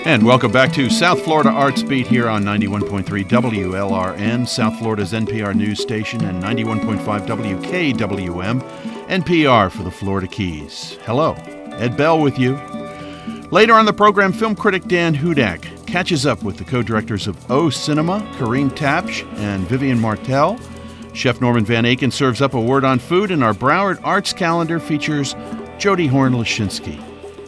And welcome back to South Florida Arts Beat here on 91.3 WLRN, South Florida's NPR news station, and 91.5 WKWM, NPR for the Florida Keys. Hello, Ed Bell with you. Later on the program, film critic Dan Hudak catches up with the co-directors of O Cinema, Kareem Tapsh and Vivian Martell. Chef Norman Van Aken serves up a word on food, and our Broward Arts calendar features Jody Horn-Lashinsky.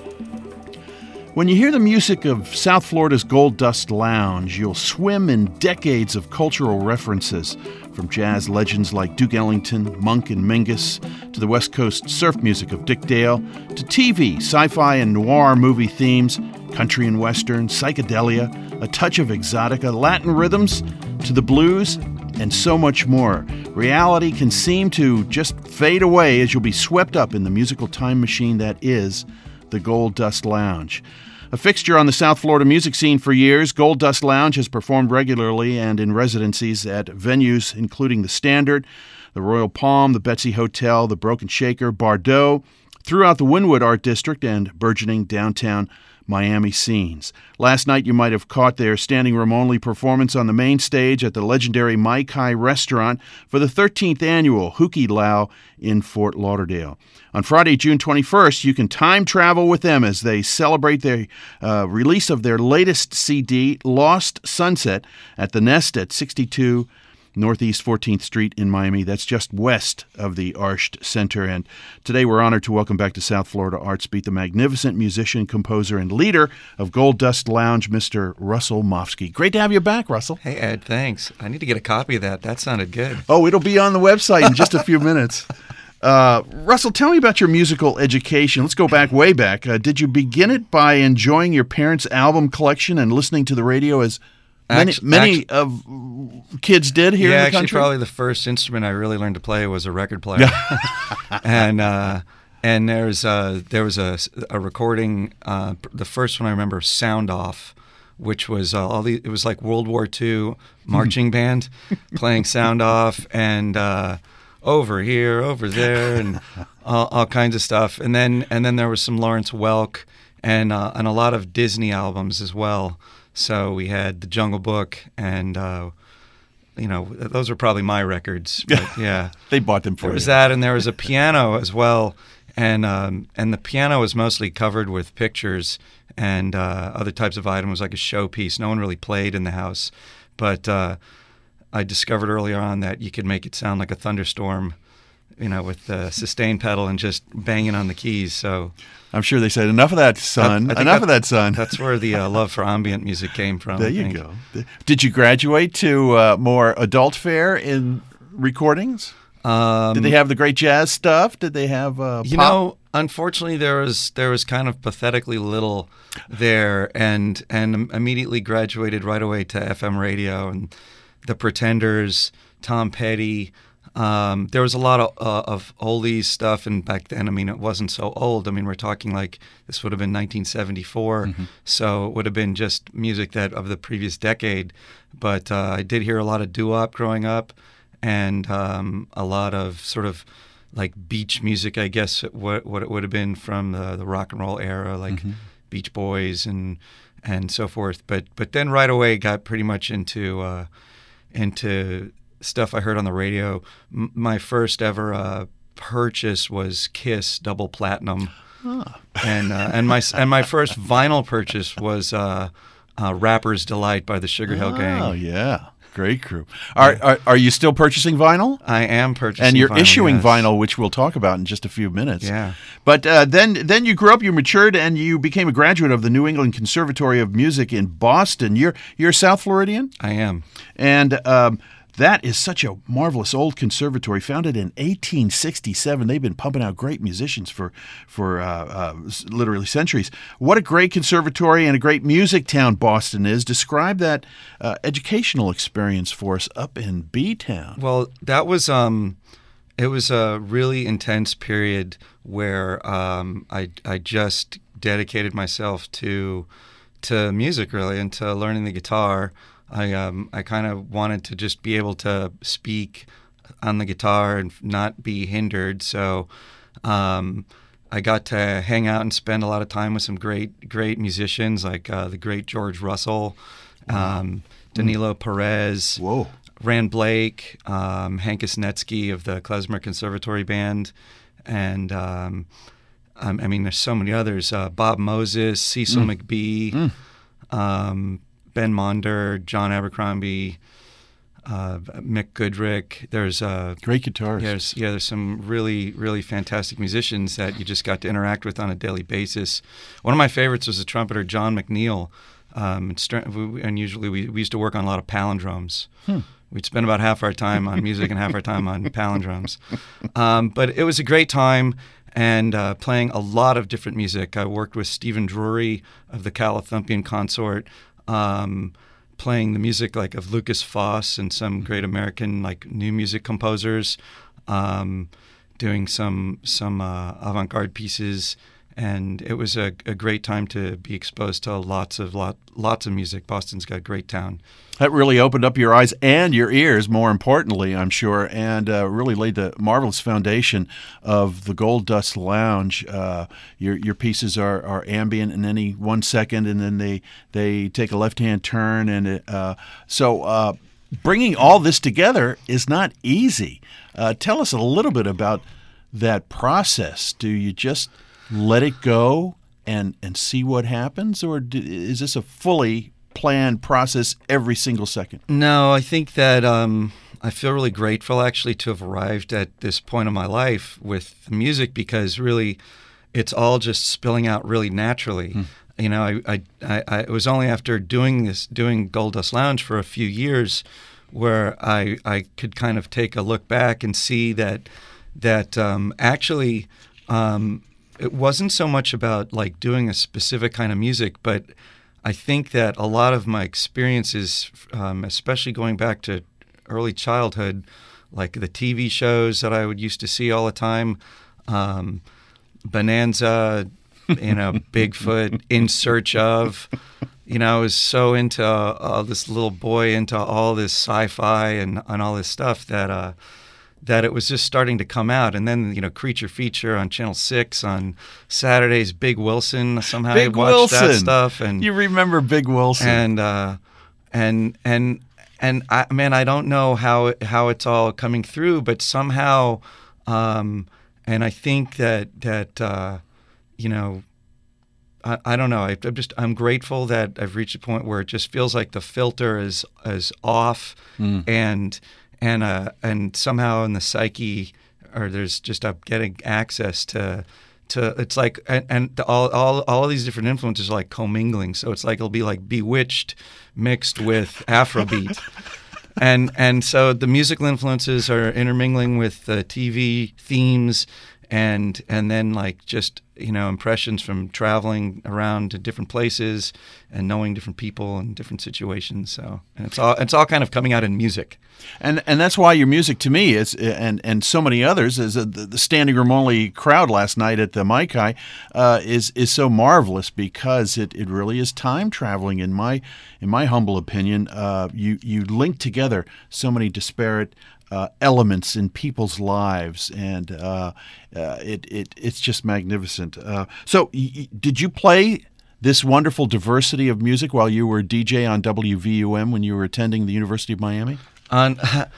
When you hear the music of South Florida's Gold Dust Lounge, you'll swim in decades of cultural references, from jazz legends like Duke Ellington, Monk, and Mingus, to the West Coast surf music of Dick Dale, to TV, sci-fi, and noir movie themes, country and western, psychedelia, a touch of exotica, Latin rhythms, to the blues, and so much more. Reality can seem to just fade away as you'll be swept up in the musical time machine that is the Gold Dust Lounge. A fixture on the South Florida music scene for years, Gold Dust Lounge has performed regularly and in residencies at venues including the Standard, the Royal Palm, the Betsy Hotel, the Broken Shaker, Bardot, throughout the Wynwood Art District and burgeoning downtown Miami scenes. Last night you might have caught their standing room only performance on the main stage at the legendary Mai Kai restaurant for the 13th annual Huki Lau in Fort Lauderdale. On Friday, June 21st, you can time travel with them as they celebrate the release of their latest CD, Lost Sunset, at the Nest at 62 Northeast 14th Street in Miami. That's just west of the Arsht Center. And today we're honored to welcome back to South Florida Arts Beat the magnificent musician, composer, and leader of Gold Dust Lounge, Mr. Russell Mofsky. Great to have you back, Russell. Hey, Ed, thanks. I need to get a copy of that. That sounded good. Oh, it'll be on the website in just a few minutes. Russell, tell me about your musical education. Let's go back, way back. Did you begin it by enjoying your parents' album collection and listening to the radio as many of kids did here in the country? Actually, probably the first instrument I really learned to play was a record player. and there was a recording. The first one I remember, Sound Off, which was it was like World War II marching band playing Sound Off and over here, over there, and all kinds of stuff. And then there was some Lawrence Welk and a lot of Disney albums as well. So we had The Jungle Book, and those were probably my records. But yeah, they bought them for you. There was that, and there was a piano as well, and the piano was mostly covered with pictures and other types of items, like a showpiece. No one really played in the house, but I discovered early on that you could make it sound like a thunderstorm, with the sustain pedal and just banging on the keys. So I'm sure they said, enough of that, son. Enough of that, son. That's where the love for ambient music came from. There you go. Did you graduate to more adult fare in recordings? Did they have the great jazz stuff? Did they have pop? Unfortunately, there was kind of pathetically little there, and immediately graduated right away to FM radio and the Pretenders, Tom Petty. There was a lot of oldies stuff, and back then, it wasn't so old. We're talking like this would have been 1974, so it would have been just music of the previous decade. But I did hear a lot of doo-wop growing up, and a lot of sort of like beach music, I guess, what it would have been from the rock and roll era, like Beach Boys and so forth. But then right away got pretty much into stuff I heard on the radio. My first ever purchase was Kiss Double Platinum, and my first vinyl purchase was Rapper's Delight by the Sugar Hill Gang. Oh yeah, great group. Are you still purchasing vinyl? I am purchasing, and you're vinyl, issuing yes. vinyl, which we'll talk about in just a few minutes. Yeah, but then you grew up, you matured, and you became a graduate of the New England Conservatory of Music in Boston. You're South Floridian? I am, and that is such a marvelous old conservatory, founded in 1867. They've been pumping out great musicians for literally centuries. What a great conservatory and a great music town Boston is. Describe that educational experience for us up in B-Town. Well, that was it was a really intense period where I just dedicated myself to music, really, and to learning the guitar. I kind of wanted to just be able to speak on the guitar and not be hindered. So I got to hang out and spend a lot of time with some great musicians like the great George Russell, Danilo Perez, Whoa. Rand Blake, Hank Isnetsky of the Klezmer Conservatory Band, and I mean, there's so many others. Bob Moses, Cecil McBee, Ben Monder, John Abercrombie, Mick Goodrick. There's great guitarists. There's some really fantastic musicians that you just got to interact with on a daily basis. One of my favorites was the trumpeter John McNeil. And usually we used to work on a lot of palindromes. We'd spend about half our time on music and half our time on palindromes. But it was a great time, and playing a lot of different music. I worked with Stephen Drury of the Calathumpian Consort, playing the music like of Lucas Foss and some great American like new music composers, doing some avant-garde pieces. And it was a great time to be exposed to lots of music. Boston's got a great town. That really opened up your eyes and your ears, more importantly, I'm sure, and really laid the marvelous foundation of the Gold Dust Lounge. Your pieces are ambient in any 1 second, and then they take a left-hand turn, and so bringing all this together is not easy. Tell us a little bit about that process. Do you just let it go and see what happens, or is this a fully planned process every single second? No, I think that I feel really grateful actually to have arrived at this point of my life with the music, because really it's all just spilling out really naturally. You know, I it was only after doing Gold Dust Lounge for a few years where I could kind of take a look back and see that actually it wasn't so much about like doing a specific kind of music, but I think that a lot of my experiences, especially going back to early childhood, like the TV shows that I would used to see all the time, Bonanza, Bigfoot, In Search Of, I was so into this little boy into all this sci-fi and all this stuff that it was just starting to come out. And then, Creature Feature on Channel 6 on Saturdays, Big Wilson. Somehow I watched that stuff. And you remember Big Wilson. And I don't know how it's all coming through, but somehow, and I think that I don't know. I'm grateful that I've reached a point where it just feels like the filter is off, and somehow in the psyche, or there's just getting access to it's like and all of these different influences are like commingling. So it's like it'll be like Bewitched mixed with Afrobeat, and so the musical influences are intermingling with the TV themes, and then like just impressions from traveling around to different places and knowing different people and different situations. So, and it's all kind of coming out in music. And that's why your music to me is, and so many others, is the standing room only crowd last night at the Maikai is so marvelous, because it really is time traveling in my humble opinion. You link together so many disparate elements in people's lives, and it's just magnificent. So did you play this wonderful diversity of music while you were DJ on WVUM when you were attending the University of Miami? On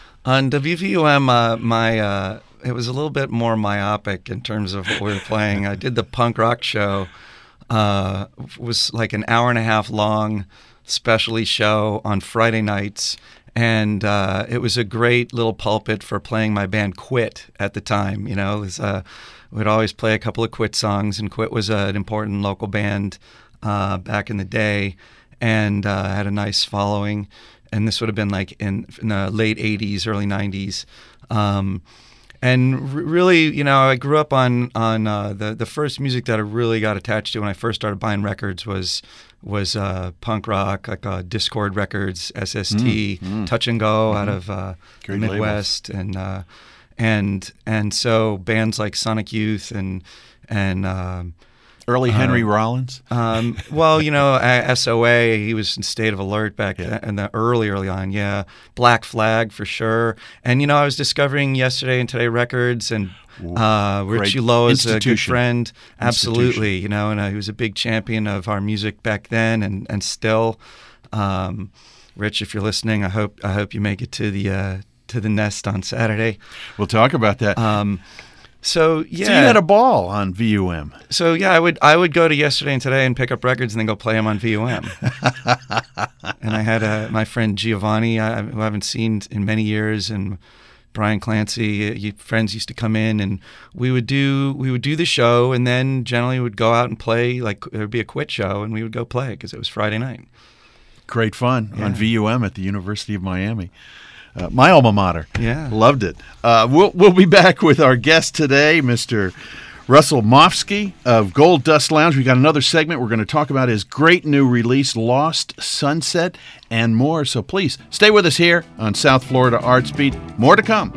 WVUM, it was a little bit more myopic in terms of what we were playing. I did the punk rock show. Was like an hour and a half long specialty show on Friday nights. And it was a great little pulpit for playing my band Quit at the time. We'd always play a couple of Quit songs, and Quit was an important local band back in the day, and had a nice following. And this would have been like in the late 80s, early 90s. And really, I grew up on the first music that I really got attached to when I first started buying records was punk rock, like Discord Records, SST, Touch and Go out of the Midwest, and so bands like Sonic Youth and Early Henry Rollins? Well, SOA, he was in State of Alert back then, in the early on, yeah. Black Flag for sure. And, I was discovering Yesterday and Today Records, and Richie Lowe is a good friend. Absolutely, and he was a big champion of our music back then and still. Rich, if you're listening, I hope you make it to the Nest on Saturday. We'll talk about that. So you had a ball on VUM. So I would go to Yesterday and Today and pick up records and then go play them on VUM. And I had my friend Giovanni, who I haven't seen in many years, and Brian Clancy. Friends used to come in, and we would do the show, and then generally would go out and play. Like there would be a quit show, and we would go play because it was Friday night. Great fun on VUM at the University of Miami. My alma mater. Yeah. Loved it. We'll be back with our guest today, Mr. Russell Mofsky of Gold Dust Lounge. We got another segment. We're going to talk about his great new release, Lost Sunset, and more. So please stay with us here on South Florida Arts Beat. More to come.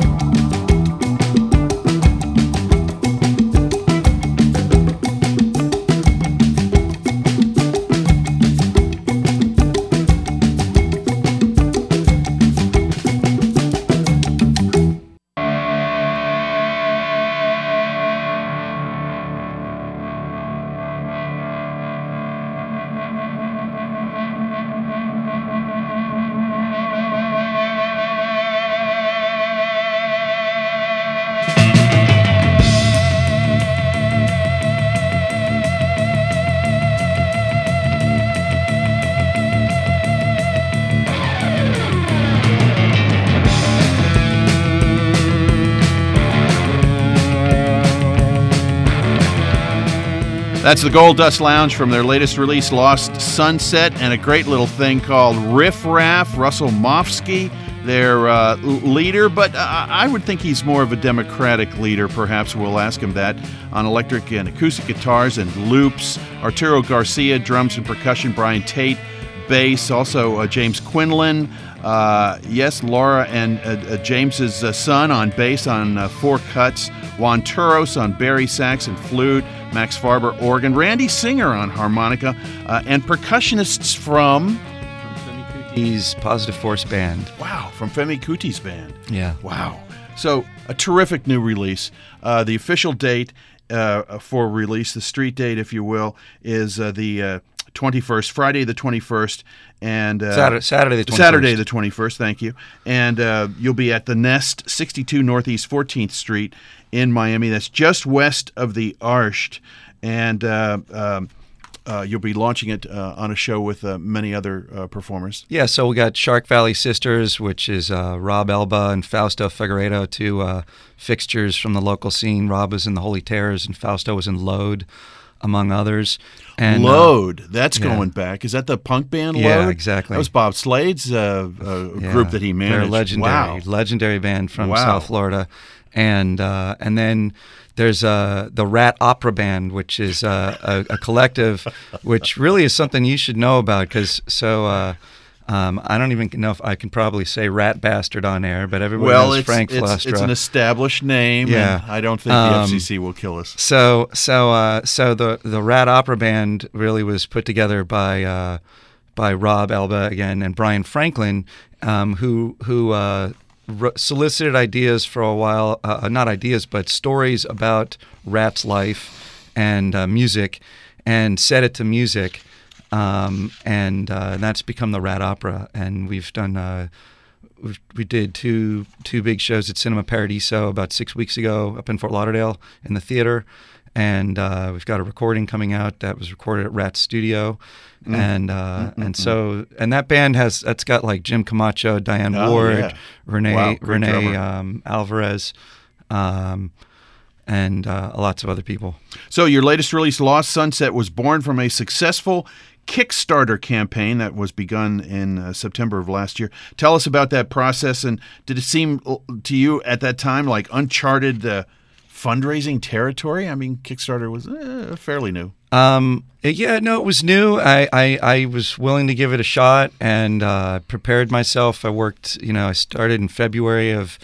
That's the Gold Dust Lounge from their latest release, Lost Sunset, and a great little thing called Riff Raff. Russell Mofsky, their leader, but I would think he's more of a democratic leader. Perhaps we'll ask him that. On electric and acoustic guitars and loops, Arturo Garcia, drums and percussion, Brian Tate, bass, also James Quinlan. Yes, Laura and James's son on bass on 4 cuts. Juan Turos on bari sax and flute. Max Farber, organ. Randy Singer on harmonica. And percussionists from Femi Kuti's Positive Force Band. Wow, from Femi Kuti's band. Yeah. Wow. So a terrific new release. The official date for release, the street date, if you will, is the 21st, Friday the 21st, and Saturday the 21st. Saturday the 21st, thank you. And you'll be at the Nest, 62 Northeast 14th Street in Miami. That's just west of the Arch. And you'll be launching it on a show with many other performers. Yeah, so we got Shark Valley Sisters, which is Rob Elba and Fausto Figueiredo, 2 fixtures from the local scene. Rob was in the Holy Terrors, and Fausto was in Load, among others. And Load, that's going back. Is that the punk band Load? Yeah, exactly. That was Bob Slade's group that he managed. They're legendary, legendary band from South Florida. And then there's the Rat Opera Band, which is a collective, which really is something you should know about, because I don't even know if I can probably say Rat Bastard on air, but everybody knows Frank Flustra. It's an established name, and I don't think the FCC will kill us. So the Rat Opera Band really was put together by Rob Elba again and Brian Franklin, who solicited ideas for a while, not ideas, but stories about Rat's life and music, and set it to music. And that's become the Rat Opera, and we've done we did two big shows at Cinema Paradiso about 6 weeks ago up in Fort Lauderdale in the theater, and we've got a recording coming out that was recorded at Rat Studio, and that band that's got like Jim Camacho, Diane Ward, Renee Alvarez, and lots of other people. So your latest release, Lost Sunset, was born from a successful Kickstarter campaign that was begun in September of last year. Tell us about that process, and did it seem to you at that time like uncharted fundraising territory? I mean, Kickstarter was fairly new. It was new. I was willing to give it a shot and prepared myself. I worked, I started in February of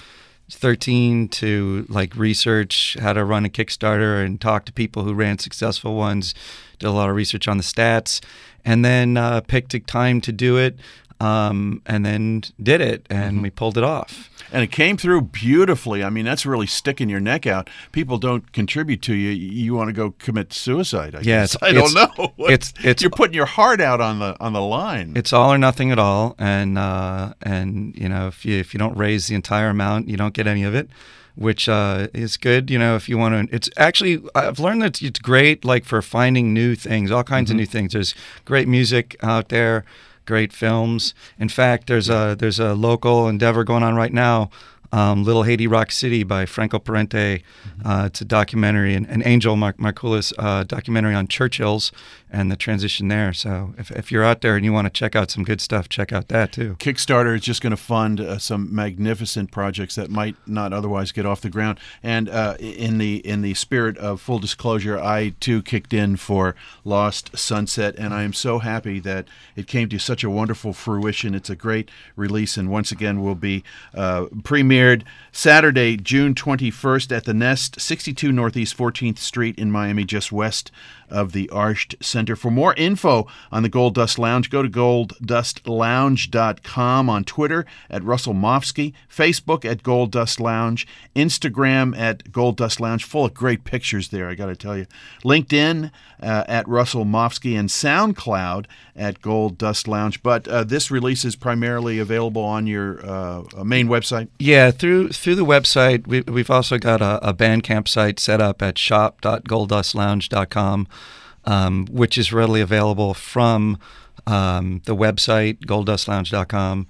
13 to like research how to run a Kickstarter and talk to people who ran successful ones. Did a lot of research on the stats, and then picked a time to do it, and then did it, and we pulled it off. And it came through beautifully. I mean, that's really sticking your neck out. People don't contribute to you. You want to go commit suicide, I guess. I don't know. You're putting your heart out on the line. It's all or nothing at all. And you know, if you don't raise the entire amount, you don't get any of it, which is good. You know, if you want to, it's actually, I've learned that it's great, like for finding new things, all kinds of new things. There's great music out there. Great films. In fact, there's a local endeavor going on right now, Little Haiti Rock City by Franco Parente. It's a documentary, an Angel Markoulis documentary on Churchills and the transition there. So if you're out there and you want to check out some good stuff, check out that too. Kickstarter is just going to fund some magnificent projects that might not otherwise get off the ground. And in the spirit of full disclosure, I too kicked in for Lost Sunset, and I am so happy that it came to such a wonderful fruition. It's a great release, and once again will be premiered Saturday, June 21st at the Nest, 62 Northeast 14th Street in Miami, just west of the Arsht Center. For more info on the Gold Dust Lounge, go to golddustlounge.com, on Twitter at Russell Mofsky, Facebook at Gold Dust Lounge, Instagram at Gold Dust Lounge, full of great pictures there, I got to tell you. LinkedIn at Russell Mofsky, and SoundCloud at Gold Dust Lounge. But this release is primarily available on your main website? Yeah, through the website. We've also got a Bandcamp site set up at shop.golddustlounge.com, which is readily available from the website, golddustlounge.com.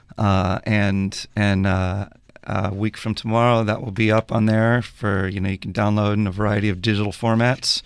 And a week from tomorrow, that will be up on there for, you can download in a variety of digital formats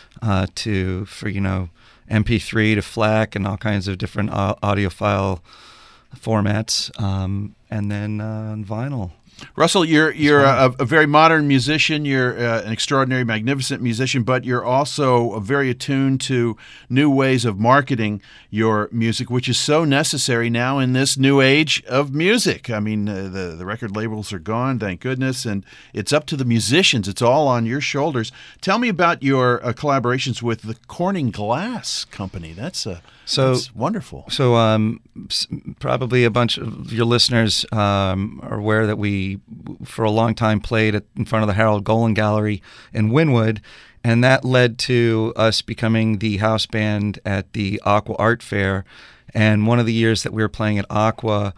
for MP3 to FLAC and all kinds of different audiophile formats, and then on vinyl. Russell, you're a very modern musician. You're an extraordinary, magnificent musician, but you're also very attuned to new ways of marketing your music, which is so necessary now in this new age of music. I mean, the record labels are gone, thank goodness, and it's up to the musicians. It's all on your shoulders. Tell me about your collaborations with the Corning Glass Company. That's wonderful. So probably a bunch of your listeners are aware that we, for a long time, played in front of the Harold Golan Gallery in Wynwood, and that led to us becoming the house band at the Aqua Art Fair. And one of the years that we were playing at Aqua,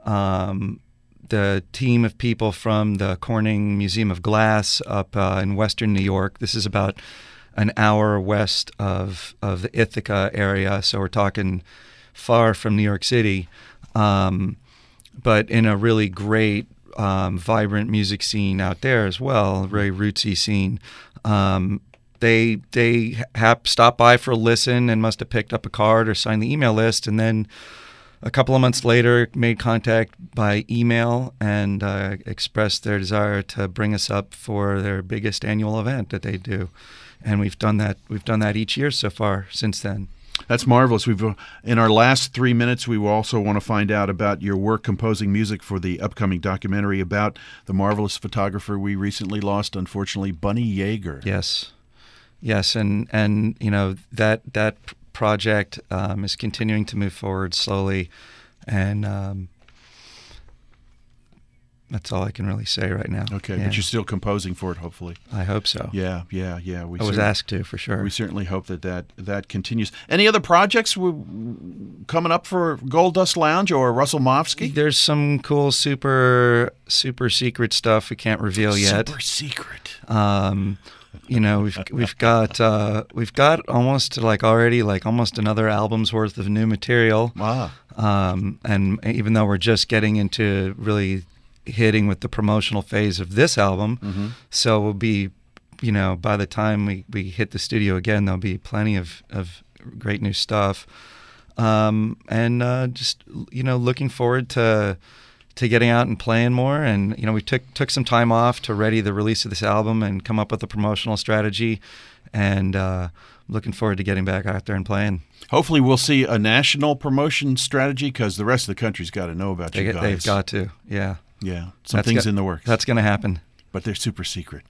the team of people from the Corning Museum of Glass up in western New York, this is about an hour west of the Ithaca area, so we're talking far from New York City, but in a really great, vibrant music scene out there as well, very rootsy scene. They stopped by for a listen and must have picked up a card or signed the email list, and then a couple of months later made contact by email and expressed their desire to bring us up for their biggest annual event that they do. And we've done that each year so far since then. That's marvelous. In our last 3 minutes, we will also want to find out about your work composing music for the upcoming documentary about the marvelous photographer we recently lost, unfortunately, Bunny Yeager. Yes, and that project is continuing to move forward slowly, and that's all I can really say right now. Okay, yeah. But you're still composing for it, hopefully. I hope so. Yeah. I was asked to, for sure. We certainly hope that continues. Any other projects coming up for Gold Dust Lounge or Russell Mofsky? There's some cool, super secret stuff we can't reveal yet. Super secret. We've got almost almost another album's worth of new material. Wow. And even though we're just getting into really hitting with the promotional phase of this album, so we'll be, by the time we hit the studio again, there'll be plenty of great new stuff, and just looking forward to getting out and playing more. And we took some time off to ready the release of this album and come up with a promotional strategy, and looking forward to getting back out there and playing. Hopefully we'll see a national promotion strategy, because the rest of the country's got to know about you guys. They've got to, yeah. Yeah, some things in the works. That's going to happen. But they're super secret.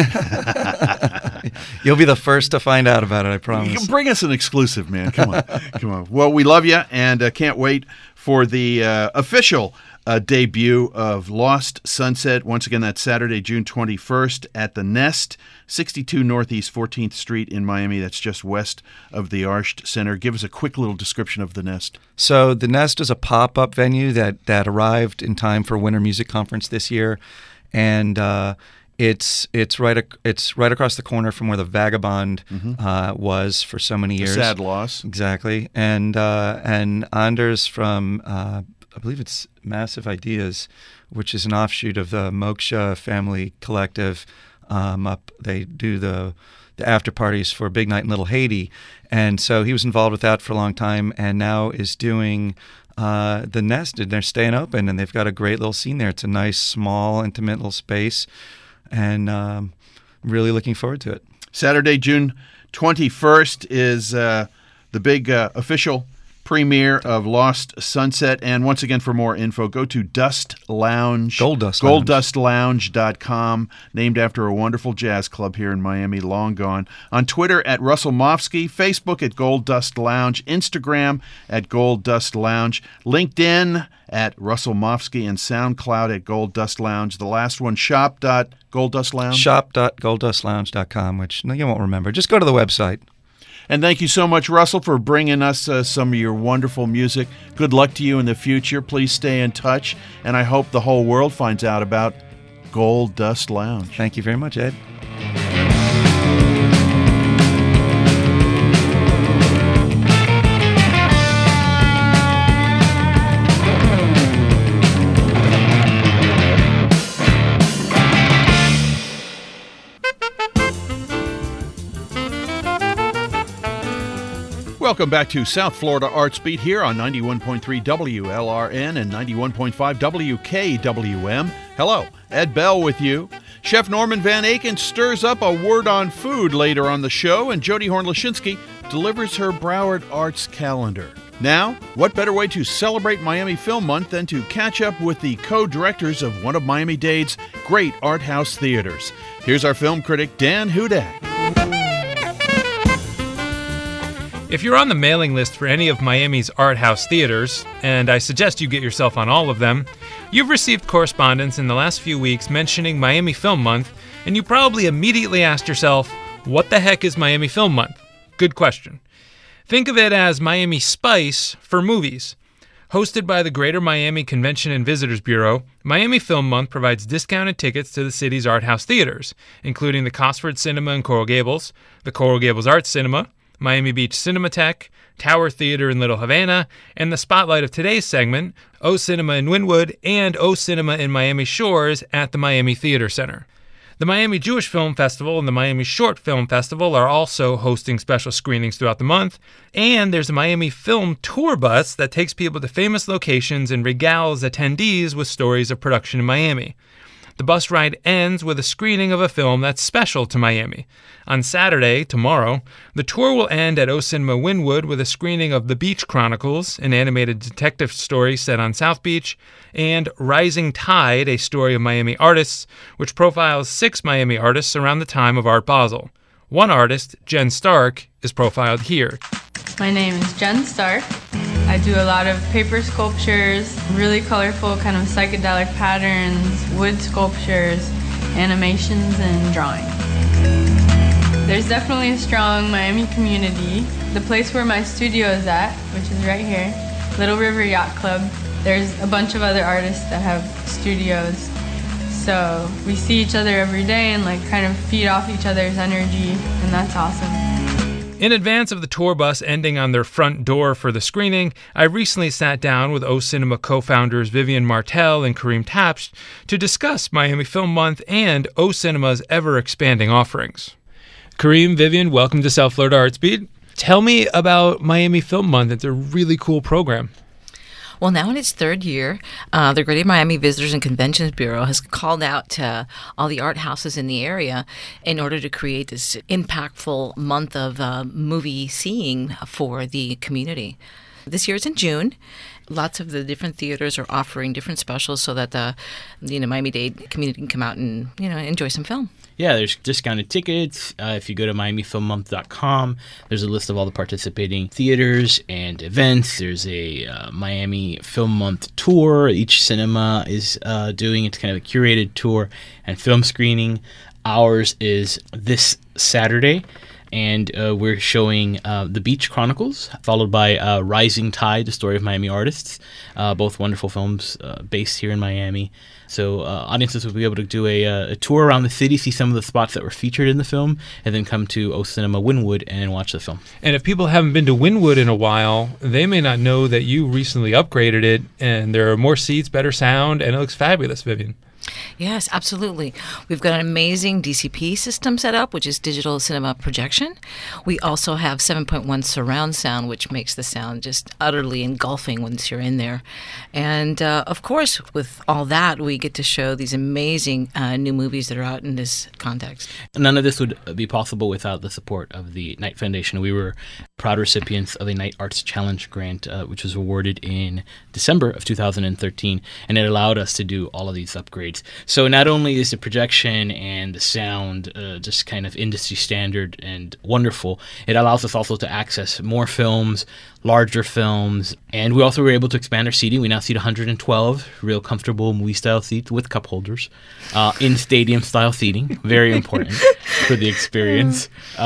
You'll be the first to find out about it, I promise. You can bring us an exclusive, man. Come on. Come on. Well, we love you and can't wait for the official debut of Lost Sunset. Once again, that's Saturday, June 21st at the Nest, 62 Northeast 14th Street in Miami. That's just west of the Arsht Center. Give us a quick little description of the Nest. So the Nest is a pop-up venue that arrived in time for Winter Music Conference this year. And it's right across the corner from where the Vagabond was for so many years. A sad loss. Exactly. And Anders from I believe it's Massive Ideas, which is an offshoot of the Moksha Family Collective. They do the after parties for Big Night in Little Haiti, and so he was involved with that for a long time, and now is doing the Nest, and they're staying open, and they've got a great little scene there. It's a nice, small, intimate little space, and really looking forward to it. Saturday, June 21st is the big official premiere of Lost Sunset. And once again, for more info, go to Dust Lounge. GoldDustLounge.com, named after a wonderful jazz club here in Miami, long gone. On Twitter at Russell Mofsky, Facebook at Gold Dust Lounge, Instagram at Gold Dust Lounge, LinkedIn at Russell Mofsky, and SoundCloud at Gold Dust Lounge. The last one, shop.golddustlounge. Shop.golddustlounge.com, which you won't remember. Just go to the website. And thank you so much, Russell, for bringing us some of your wonderful music. Good luck to you in the future. Please stay in touch, and I hope the whole world finds out about Gold Dust Lounge. Thank you very much, Ed. Welcome back to South Florida Arts Beat here on 91.3 WLRN and 91.5 WKWM. Hello, Ed Bell with you. Chef Norman Van Aken stirs up a word on food later on the show, and Jody Horn-Lashinsky delivers her Broward Arts calendar. Now, what better way to celebrate Miami Film Month than to catch up with the co-directors of one of Miami-Dade's great art house theaters. Here's our film critic, Dan Hudak. If you're on the mailing list for any of Miami's art house theaters, and I suggest you get yourself on all of them, you've received correspondence in the last few weeks mentioning Miami Film Month, and you probably immediately asked yourself, what the heck is Miami Film Month? Good question. Think of it as Miami Spice for movies. Hosted by the Greater Miami Convention and Visitors Bureau, Miami Film Month provides discounted tickets to the city's art house theaters, including the Cosford Cinema in Coral Gables, the Coral Gables Arts Cinema, Miami Beach Cinematheque, Tower Theater in Little Havana, and the spotlight of today's segment, O Cinema in Wynwood and O Cinema in Miami Shores at the Miami Theater Center. The Miami Jewish Film Festival and the Miami Short Film Festival are also hosting special screenings throughout the month, and there's a Miami Film Tour bus that takes people to famous locations and regales attendees with stories of production in Miami. The bus ride ends with a screening of a film that's special to Miami. On Saturday, tomorrow, the tour will end at O Cinema Wynwood with a screening of The Beach Chronicles, an animated detective story set on South Beach, and Rising Tide, a story of Miami artists, which profiles 6 Miami artists around the time of Art Basel. One artist, Jen Stark, is profiled here. My name is Jen Stark. I do a lot of paper sculptures, really colorful kind of psychedelic patterns, wood sculptures, animations, and drawing. There's definitely a strong Miami community. The place where my studio is at, which is right here, Little River Yacht Club, there's a bunch of other artists that have studios. So we see each other every day and kind of feed off each other's energy, and that's awesome. In advance of the tour bus ending on their front door for the screening, I recently sat down with O Cinema co-founders Vivian Martel and Kareem Tapsh to discuss Miami Film Month and O Cinema's ever-expanding offerings. Kareem, Vivian, welcome to South Florida Arts Beat. Tell me about Miami Film Month. It's a really cool program. Well, now in its third year, the Greater Miami Visitors and Conventions Bureau has called out to all the art houses in the area in order to create this impactful month of movie seeing for the community. This year it's in June. Lots of the different theaters are offering different specials so that the Miami-Dade community can come out and enjoy some film. Yeah, there's discounted tickets. If you go to MiamiFilmMonth.com, there's a list of all the participating theaters and events. There's a Miami Film Month tour. Each cinema is doing. It's kind of a curated tour and film screening. Ours is this Saturday, and we're showing The Beach Chronicles, followed by Rising Tide, the story of Miami artists, both wonderful films based here in Miami. So audiences will be able to do a tour around the city, see some of the spots that were featured in the film, and then come to O Cinema Wynwood and watch the film. And if people haven't been to Wynwood in a while, they may not know that you recently upgraded it, and there are more seats, better sound, and it looks fabulous, Vivian. Yes, absolutely. We've got an amazing DCP system set up, which is digital cinema projection. We also have 7.1 surround sound, which makes the sound just utterly engulfing once you're in there. And, of course, with all that, we get to show these amazing new movies that are out in this context. None of this would be possible without the support of the Knight Foundation. We were proud recipients of the Knight Arts Challenge grant, which was awarded in December of 2013, and it allowed us to do all of these upgrades. So not only is the projection and the sound just kind of industry standard and wonderful, it allows us also to access more films, larger films, and we also were able to expand our seating. We now seat 112 real comfortable movie-style seats with cup holders in stadium-style seating. Very important for the experience.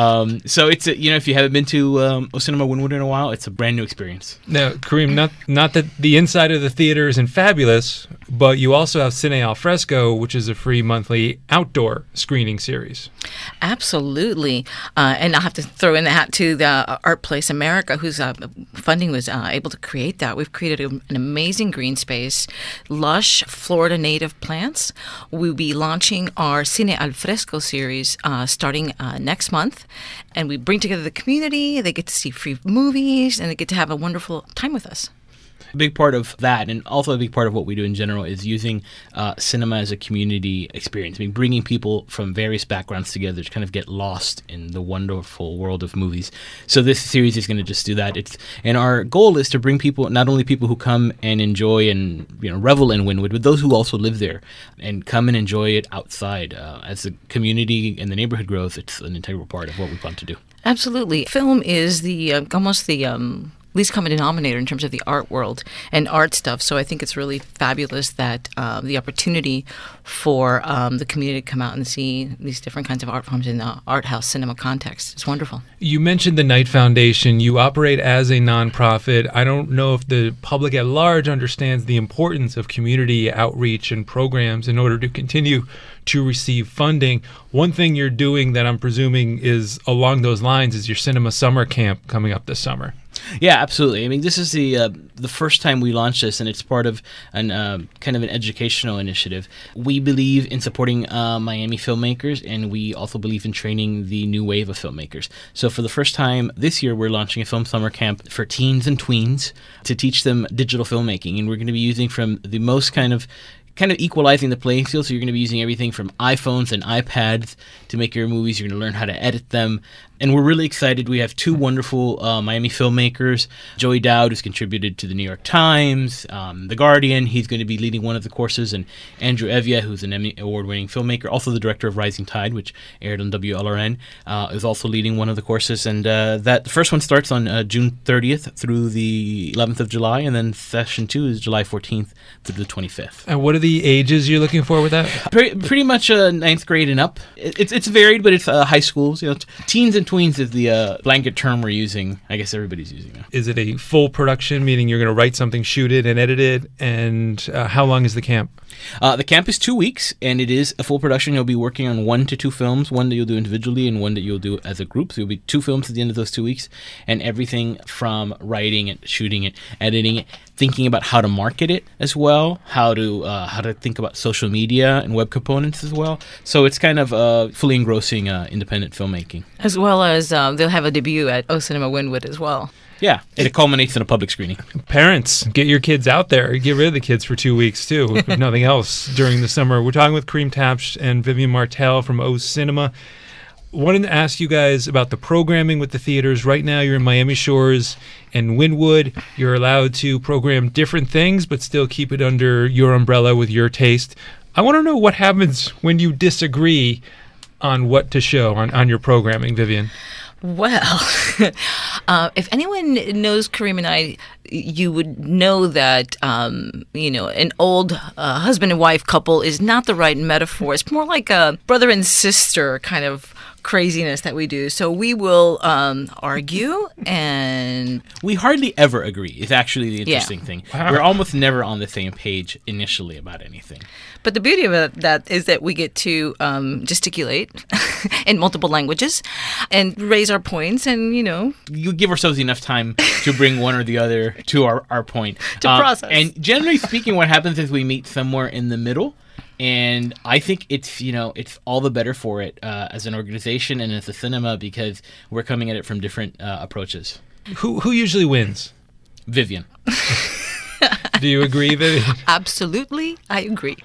So it's if you haven't been to O Cinema Wynwood in a while, it's a brand new experience. Now, Kareem, not that the inside of the theater isn't fabulous, but you also have Cine Al Fresco, which is a free monthly outdoor screening series. Absolutely. And I'll have to throw in the hat to the Art Place America, whose funding was able to create that. We've created an amazing green space, lush Florida native plants. We'll be launching our Cine Al Fresco series starting next month. And we bring together the community. They get to see free movies, and they get to have a wonderful time with us. A big part of that, and also a big part of what we do in general, is using cinema as a community experience. I mean, bringing people from various backgrounds together to kind of get lost in the wonderful world of movies. So this series is going to just do that. And our goal is to bring people, not only people who come and enjoy and revel in Wynwood, but those who also live there and come and enjoy it outside. As the community and the neighborhood grows, it's an integral part of what we want to do. Absolutely. Film is almost the least common denominator in terms of the art world and art stuff. So I think it's really fabulous that the opportunity for the community to come out and see these different kinds of art forms in the art house cinema context. It's wonderful. You mentioned the Knight Foundation. You operate as a nonprofit. I don't know if the public at large understands the importance of community outreach and programs in order to continue to receive funding. One thing you're doing that I'm presuming is along those lines is your Cinema Summer Camp coming up this summer. Yeah, absolutely. I mean, this is the first time we launched this, and it's part of an kind of an educational initiative. We believe in supporting Miami filmmakers, and we also believe in training the new wave of filmmakers. So for the first time this year, we're launching a film summer camp for teens and tweens to teach them digital filmmaking, and we're going to be using from the most kind of equalizing the playing field. So you're going to be using everything from iPhones and iPads to make your movies. You're going to learn how to edit them. And we're really excited. We have two wonderful Miami filmmakers. Joey Dowd, who's contributed to the New York Times, The Guardian. He's going to be leading one of the courses. And Andrew Evia, who's an Emmy Award-winning filmmaker, also the director of Rising Tide, which aired on WLRN, is also leading one of the courses. And the first one starts on June 30th through the 11th of July. And then session 2 is July 14th through the 25th. And what are the ages you're looking for with that? Pretty much 9th grade and up. It's varied, but it's high schools. Teens and tweens is the blanket term we're using. I guess everybody's using now. Is it a full production, meaning you're going to write something, shoot it, and edit it? And how long is the camp? The camp is 2 weeks, and it is a full production. You'll be working on 1 to 2 films, one that you'll do individually and one that you'll do as a group. So you'll be 2 films at the end of those 2 weeks, and everything from writing it, shooting it, editing it, thinking about how to market it as well, how to think about social media and web components as well. So it's kind of fully engrossing independent filmmaking. As well as they'll have a debut at O Cinema Wynwood as well. Yeah, and it culminates in a public screening. Parents, get your kids out there. Get rid of the kids for 2 weeks, too, if nothing else, during the summer. We're talking with Kareem Tabsh and Vivian Martel from O Cinema. wanted to ask you guys about the programming with the theaters. Right now, you're in Miami Shores and Wynwood. You're allowed to program different things, but still keep it under your umbrella with your taste. I want to know what happens when you disagree on what to show on your programming, Vivian. Well, if anyone knows Kareem and I, you would know that, an old husband and wife couple is not the right metaphor. It's more like a brother and sister kind of craziness that we do. So we will argue, and we hardly ever agree is actually the interesting thing. Wow. We're almost never on the same page initially about anything. But the beauty of that is that we get to gesticulate in multiple languages and raise our points, and, You give ourselves enough time to bring one or the other to our point. To process. And generally speaking, what happens is we meet somewhere in the middle. And I think it's all the better for it as an organization and as a cinema, because we're coming at it from different approaches. Who usually wins? Vivian. Do you agree, Vivian? Absolutely, I agree.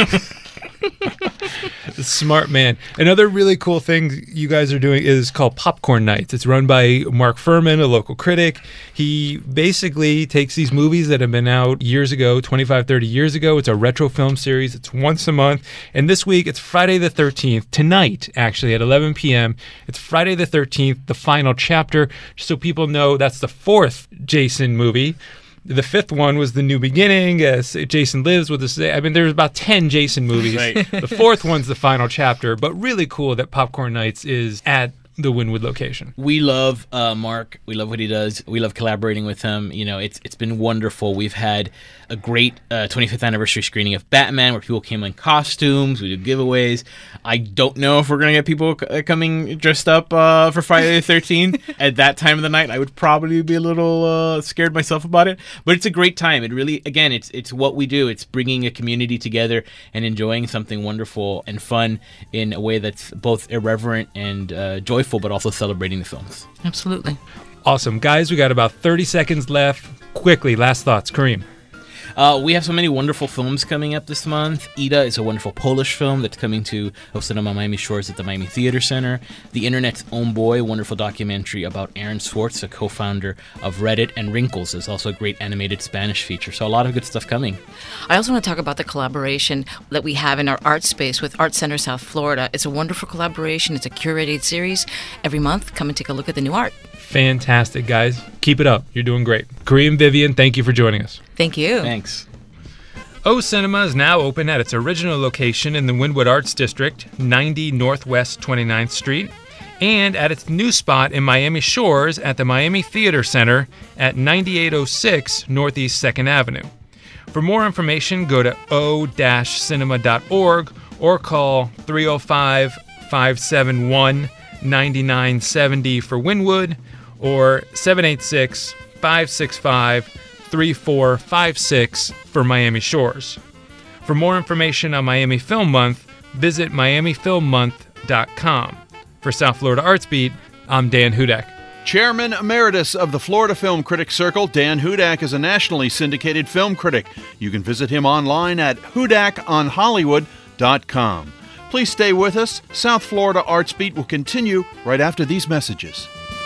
Smart man. Another really cool thing you guys are doing is called Popcorn Nights. It's run by Mark Furman, a local critic. He basically takes these movies that have been out years ago, 25, 30 years ago. It's a retro film series. It's once a month. And this week, it's Friday the 13th. Tonight, actually, at 11 p.m., it's Friday the 13th, the final chapter. Just so people know, that's the fourth Jason movie. The fifth one was The New Beginning. Jason Lives with us. I mean, there's about 10 Jason movies. Right. The fourth one's the final chapter, but really cool that Popcorn Nights is at the Wynwood location. We love Mark. We love what he does. We love collaborating with him. It's been wonderful. We've had a great 25th anniversary screening of Batman where people came in costumes. We did giveaways. I don't know if we're going to get people coming dressed up for Friday the 13th. At that time of the night, I would probably be a little scared myself about it. But it's a great time. It really, again, it's what we do. It's bringing a community together and enjoying something wonderful and fun in a way that's both irreverent and joyful, but also celebrating the films. Absolutely. Awesome. Guys, we got about 30 seconds left. Quickly, last thoughts. Kareem. We have so many wonderful films coming up this month. Ida is a wonderful Polish film that's coming to El Cinema Miami Shores at the Miami Theater Center. The Internet's Own Boy, a wonderful documentary about Aaron Swartz, a co-founder of Reddit, and Wrinkles is also a great animated Spanish feature. So a lot of good stuff coming. I also want to talk about the collaboration that we have in our art space with Art Center South Florida. It's a wonderful collaboration. It's a curated series. Every month, come and take a look at the new art. Fantastic, guys. Keep it up. You're doing great. Kareem, Vivian, thank you for joining us. Thank you. Thanks. O Cinema is now open at its original location in the Wynwood Arts District, 90 Northwest 29th Street, and at its new spot in Miami Shores at the Miami Theater Center at 9806 Northeast 2nd Avenue. For more information, go to o-cinema.org or call 305-571-9970 for Wynwood or 786-565-3456 for Miami Shores. For more information on Miami Film Month, visit miamifilmmonth.com. For South Florida Arts Beat, I'm Dan Hudak. Chairman Emeritus of the Florida Film Critics Circle, Dan Hudak is a nationally syndicated film critic. You can visit him online at hudakonhollywood.com. Please stay with us. South Florida Arts Beat will continue right after these messages.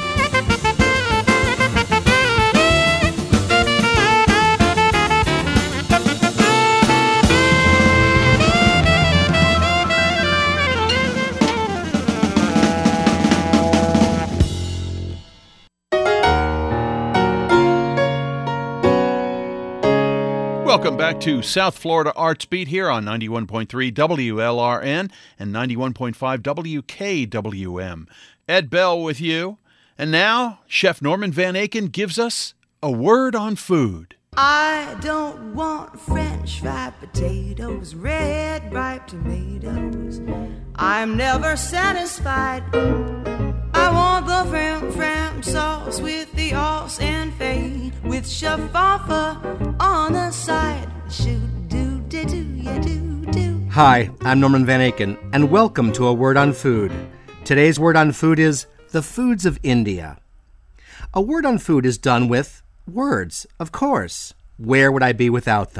Welcome back to South Florida Arts Beat here on 91.3 WLRN and 91.5 WKWM. Ed Bell with you. And now, Chef Norman Van Aken gives us a word on food. I don't want French fried potatoes, red ripe tomatoes. I'm never satisfied. I want the fram sauce with the sauce and fade, with shaffa on the side. Shoot-do-do-do-ya-do-do. Hi, I'm Norman Van Aken, and welcome to A Word on Food. Today's word on food is the foods of India. A word on food is done with words, of course. Where would I be without them?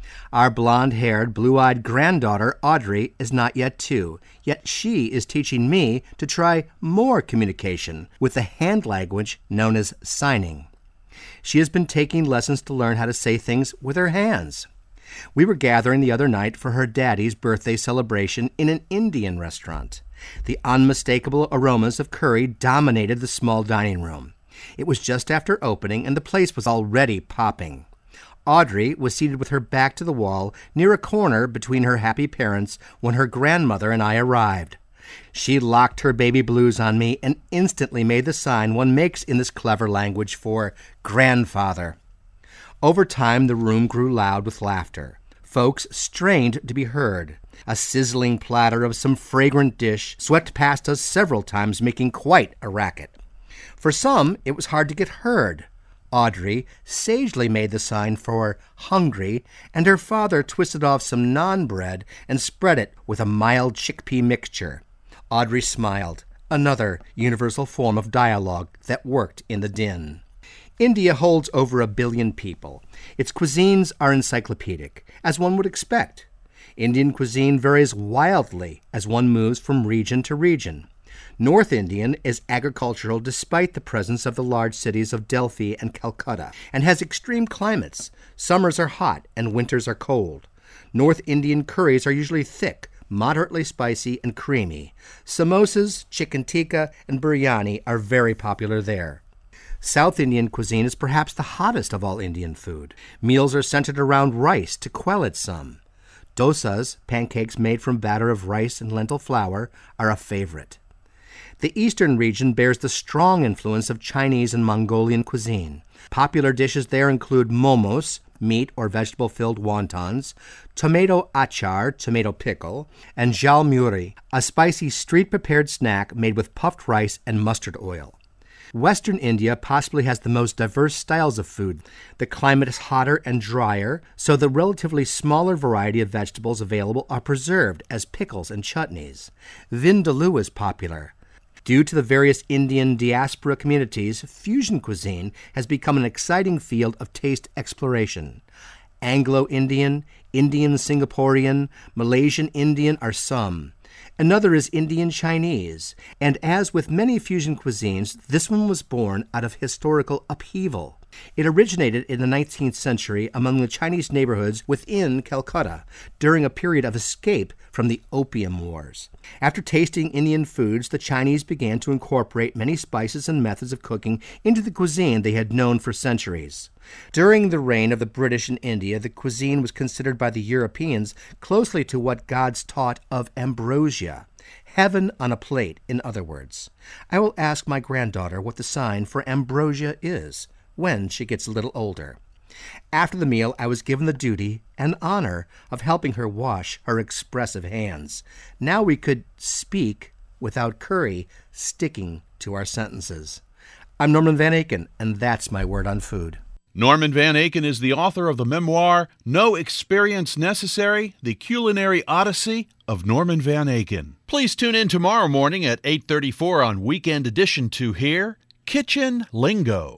Our blonde-haired, blue-eyed granddaughter, Audrey, is not yet 2, yet she is teaching me to try more communication with the hand language known as signing. She has been taking lessons to learn how to say things with her hands. We were gathering the other night for her daddy's birthday celebration in an Indian restaurant. The unmistakable aromas of curry dominated the small dining room. It was just after opening, and the place was already popping. Audrey was seated with her back to the wall near a corner between her happy parents when her grandmother and I arrived. She locked her baby blues on me and instantly made the sign one makes in this clever language for grandfather. Over time, the room grew loud with laughter. Folks strained to be heard. A sizzling platter of some fragrant dish swept past us several times, making quite a racket. For some, it was hard to get heard. Audrey sagely made the sign for hungry, and her father twisted off some naan bread and spread it with a mild chickpea mixture. Audrey smiled, another universal form of dialogue that worked in the din. India holds over 1 billion people. Its cuisines are encyclopedic, as one would expect. Indian cuisine varies wildly as one moves from region to region. North Indian is agricultural despite the presence of the large cities of Delhi and Calcutta, and has extreme climates. Summers are hot and winters are cold. North Indian curries are usually thick, moderately spicy, and creamy. Samosas, chicken tikka, and biryani are very popular there. South Indian cuisine is perhaps the hottest of all Indian food. Meals are centered around rice to quell its sun. Dosas, pancakes made from batter of rice and lentil flour, are a favorite. The eastern region bears the strong influence of Chinese and Mongolian cuisine. Popular dishes there include momos, meat or vegetable-filled wontons, tomato achar, tomato pickle, and jalmuri, a spicy street-prepared snack made with puffed rice and mustard oil. Western India possibly has the most diverse styles of food. The climate is hotter and drier, so the relatively smaller variety of vegetables available are preserved as pickles and chutneys. Vindaloo is popular. Due to the various Indian diaspora communities, fusion cuisine has become an exciting field of taste exploration. Anglo-Indian, Indian Singaporean, Malaysian Indian are some. Another is Indian Chinese, and as with many fusion cuisines, this one was born out of historical upheaval. It originated in the 19th century among the Chinese neighborhoods within Calcutta during a period of escape from the Opium Wars. After tasting Indian foods, the Chinese began to incorporate many spices and methods of cooking into the cuisine they had known for centuries. During the reign of the British in India, the cuisine was considered by the Europeans closely to what gods taught of ambrosia. Heaven on a plate, in other words. I will ask my granddaughter what the sign for ambrosia is when she gets a little older. After the meal, I was given the duty and honor of helping her wash her expressive hands. Now we could speak without curry sticking to our sentences. I'm Norman Van Aken, and that's my word on food. Norman Van Aken is the author of the memoir, No Experience Necessary, The Culinary Odyssey of Norman Van Aken. Please tune in tomorrow morning at 8:34 on Weekend Edition to hear Kitchen Lingo.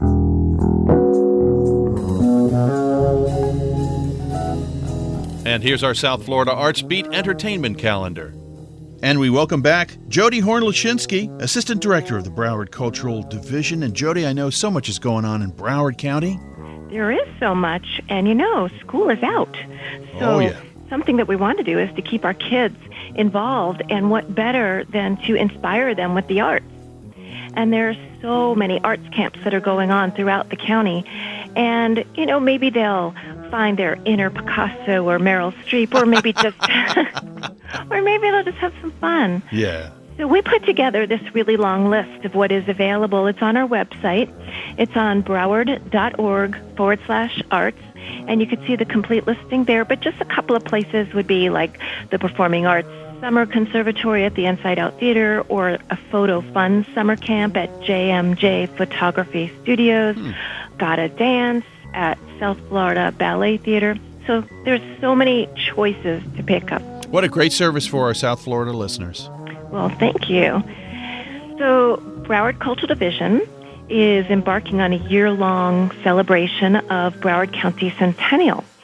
And here's our South Florida Arts Beat entertainment calendar. And we welcome back Jody Horn-Lashinsky, Assistant Director of the Broward Cultural Division. And Jody, I know so much is going on in Broward County. There is so much, and school is out. So something that we want to do is to keep our kids involved, and what better than to inspire them with the arts. And there's so many arts camps that are going on throughout the county, and, maybe they'll find their inner Picasso or Meryl Streep, or maybe just, or maybe they'll just have some fun. Yeah. So we put together this really long list of what is available. It's on our website. It's on broward.org/arts, and you can see the complete listing there. But just a couple of places would be like the Performing Arts Summer Conservatory at the Inside Out Theater, or a Photo Fun Summer Camp at JMJ Photography Studios, Gotta Dance at South Florida Ballet Theater. So there's so many choices to pick up. What a great service for our South Florida listeners. Well, thank you. So Broward Cultural Division is embarking on a year-long celebration of Broward County Centennial.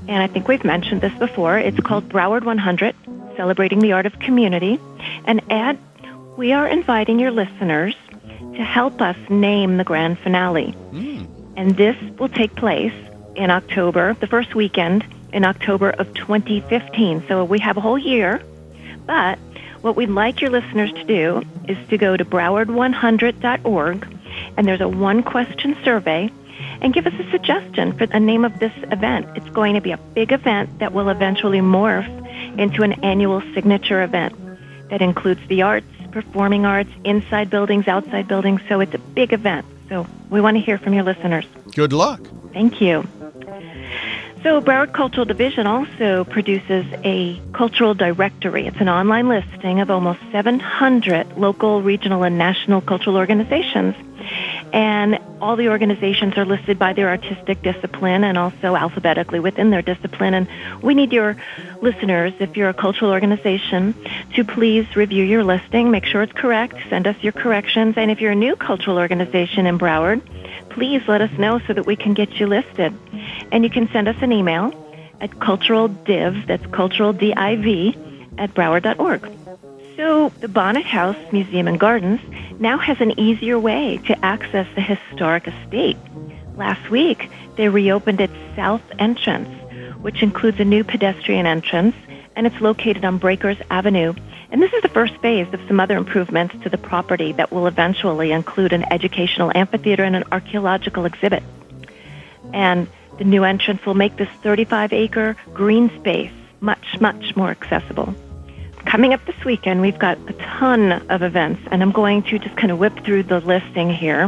and I think we've mentioned this before. It's called Broward 100, Celebrating the Art of Community. And Ed, we are inviting your listeners to help us name the grand finale. And this will take place in October, the first weekend in October of 2015. So we have a whole year. But what we'd like your listeners to do is to go to broward100.org, and there's a one-question survey, and give us a suggestion for the name of this event. It's going to be a big event that will eventually morph into an annual signature event that includes the arts, performing arts, inside buildings, outside buildings. So it's a big event. So we want to hear from your listeners. Good luck. Thank you. So Broward Cultural Division also produces a cultural directory. It's an online listing of almost 700 local, regional, and national cultural organizations. And all the organizations are listed by their artistic discipline and also alphabetically within their discipline. And we need your listeners, if you're a cultural organization, to please review your listing, make sure it's correct, send us your corrections. And if you're a new cultural organization in Broward, please let us know so that we can get you listed. And you can send us an email at culturaldiv, that's culturaldiv, at broward.org. So the Bonnet House Museum and Gardens now has an easier way to access the historic estate. Last week, they reopened its south entrance, which includes a new pedestrian entrance, and it's located on Breakers Avenue. And this is the first phase of some other improvements to the property that will eventually include an educational amphitheater and an archaeological exhibit. And the new entrance will make this 35-acre green space much, much more accessible. Coming up this weekend, we've got a ton of events, and I'm going to just kind of whip through the listing here.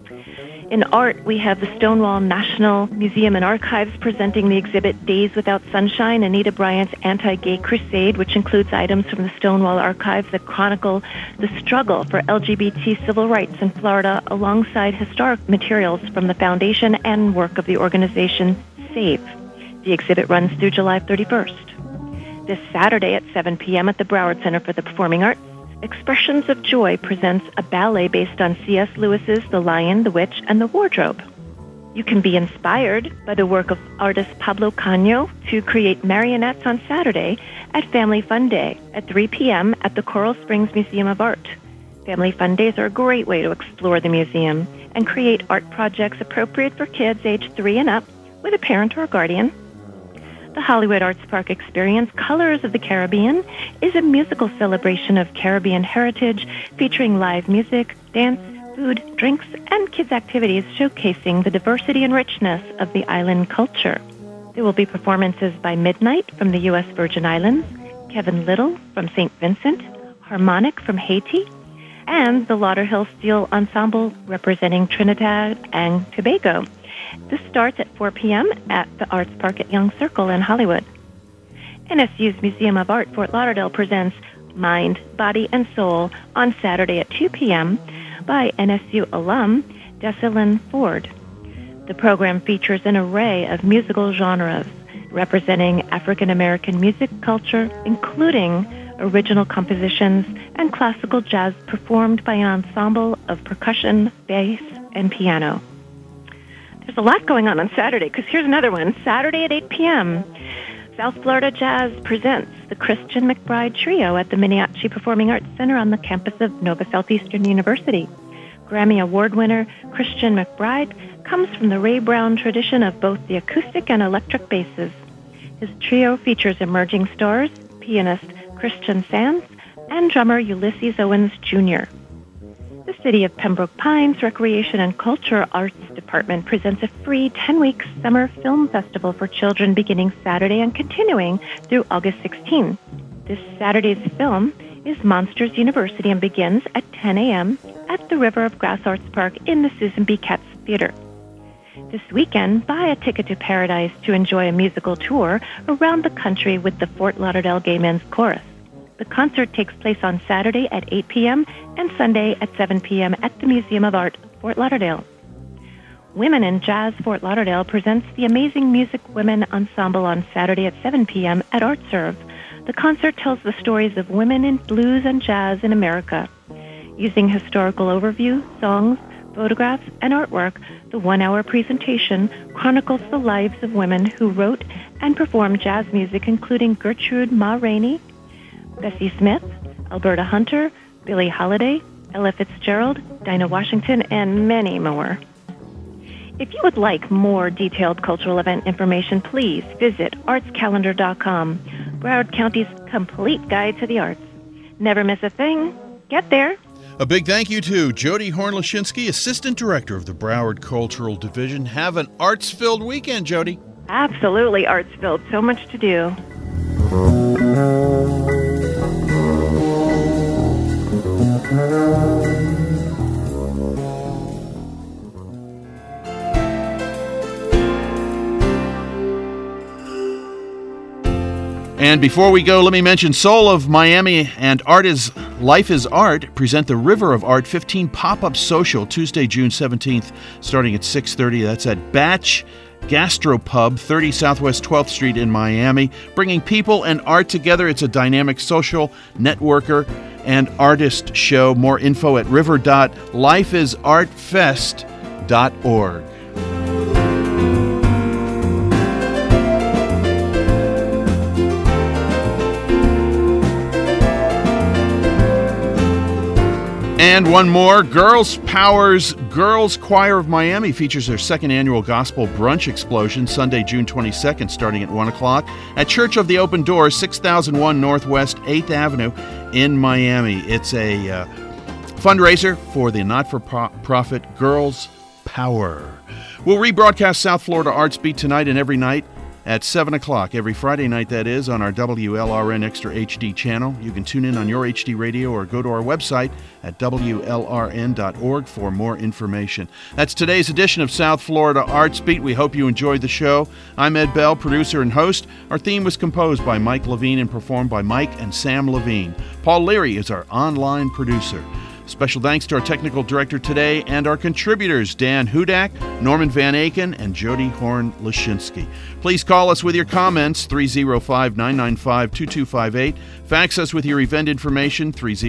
In art, we have the Stonewall National Museum and Archives presenting the exhibit Days Without Sunshine, Anita Bryant's Anti-Gay Crusade, which includes items from the Stonewall Archives that chronicle the struggle for LGBT civil rights in Florida alongside historic materials from the foundation and work of the organization SAVE. The exhibit runs through July 31st. This Saturday at 7 p.m. at the Broward Center for the Performing Arts, Expressions of Joy presents a ballet based on C.S. Lewis's The Lion, the Witch, and the Wardrobe. You can be inspired by the work of artist Pablo Caño to create marionettes on Saturday at Family Fun Day at 3 p.m. at the Coral Springs Museum of Art. Family Fun Days are a great way to explore the museum and create art projects appropriate for kids aged 3 and up with a parent or a guardian. The Hollywood Arts Park Experience, Colors of the Caribbean, is a musical celebration of Caribbean heritage featuring live music, dance, food, drinks, and kids' activities showcasing the diversity and richness of the island culture. There will be performances by Midnight from the U.S. Virgin Islands, Kevin Little from St. Vincent, Harmonic from Haiti, and the Lauderhill Steel Ensemble representing Trinidad and Tobago. This starts at 4 p.m. at the Arts Park at Young Circle in Hollywood. NSU's Museum of Art Fort Lauderdale presents Mind, Body, and Soul on Saturday at 2 p.m. by NSU alum Desalyn Ford. The program features an array of musical genres representing African American music culture, including original compositions and classical jazz performed by an ensemble of percussion, bass, and piano. There's a lot going on Saturday, because here's another one. Saturday at 8 p.m., South Florida Jazz presents the Christian McBride Trio at the Minneotchee Performing Arts Center on the campus of Nova Southeastern University. Grammy Award winner Christian McBride comes from the Ray Brown tradition of both the acoustic and electric basses. His trio features emerging stars, pianist Christian Sands, and drummer Ulysses Owens, Jr. The City of Pembroke Pines Recreation and Culture Arts Department presents a free 10-week summer film festival for children beginning Saturday and continuing through August 16. This Saturday's film is Monsters University and begins at 10 a.m. at the River of Grass Arts Park in the Susan B. Katz Theater. This weekend, buy a ticket to Paradise to enjoy a musical tour around the country with the Fort Lauderdale Gay Men's Chorus. The concert takes place on Saturday at 8 p.m. and Sunday at 7 p.m. at the Museum of Art, Fort Lauderdale. Women in Jazz Fort Lauderdale presents the Amazing Music Women Ensemble on Saturday at 7 p.m. at ArtServe. The concert tells the stories of women in blues and jazz in America. Using historical overview, songs, photographs, and artwork, the 1-hour presentation chronicles the lives of women who wrote and performed jazz music, including Gertrude Ma Rainey, Bessie Smith, Alberta Hunter, Billie Holiday, Ella Fitzgerald, Dinah Washington, and many more. If you would like more detailed cultural event information, please visit artscalendar.com, Broward County's complete guide to the arts. Never miss a thing. Get there. A big thank you to Jody Horn-Lashinsky, Assistant Director of the Broward Cultural Division. Have an arts-filled weekend, Jody. Absolutely arts-filled. So much to do. And before we go, let me mention Soul of Miami and Life is Art present the River of Art 15 pop-up social Tuesday, June 17th, starting at 6:30. That's at Batch Gastropub, 30 Southwest 12th Street in Miami, bringing people and art together. It's a dynamic social networker and artist show. More info at river.lifeisartfest.org. And one more, Girls Powers Girls Choir of Miami features their second annual Gospel Brunch Explosion Sunday, June 22nd, starting at 1 o'clock at Church of the Open Door, 6001 Northwest 8th Avenue in Miami. It's a fundraiser for the not-for-profit Girls Power. We'll rebroadcast South Florida Arts Beat tonight and every night at 7 o'clock, every Friday night, that is, on our WLRN Extra HD channel. You can tune in on your HD radio or go to our website at WLRN.org for more information. That's today's edition of South Florida Arts Beat. We hope you enjoyed the show. I'm Ed Bell, producer and host. Our theme was composed by Mike Levine and performed by Mike and Sam Levine. Paul Leary is our online producer. Special thanks to our technical director today and our contributors, Dan Hudak, Norman Van Aken, and Jody Horn-Lashinsky. Please call us with your comments, 305-995-2258. Fax us with your event information,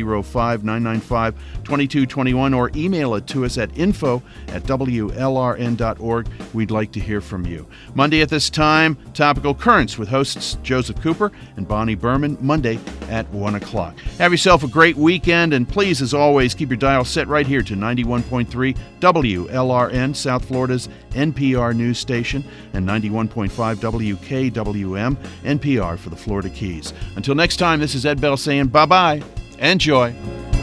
305-995-2221, or email it to us at info@WLRN.org. We'd like to hear from you. Monday at this time, Topical Currents with hosts Joseph Cooper and Bonnie Berman, Monday at 1 o'clock. Have yourself a great weekend, and please, as always, keep your dial set right here to 91.3 WLRN, South Florida's NPR news station, and 91.5 WKWM, NPR for the Florida Keys. Until next time, this is Ed Bell saying bye-bye and joy.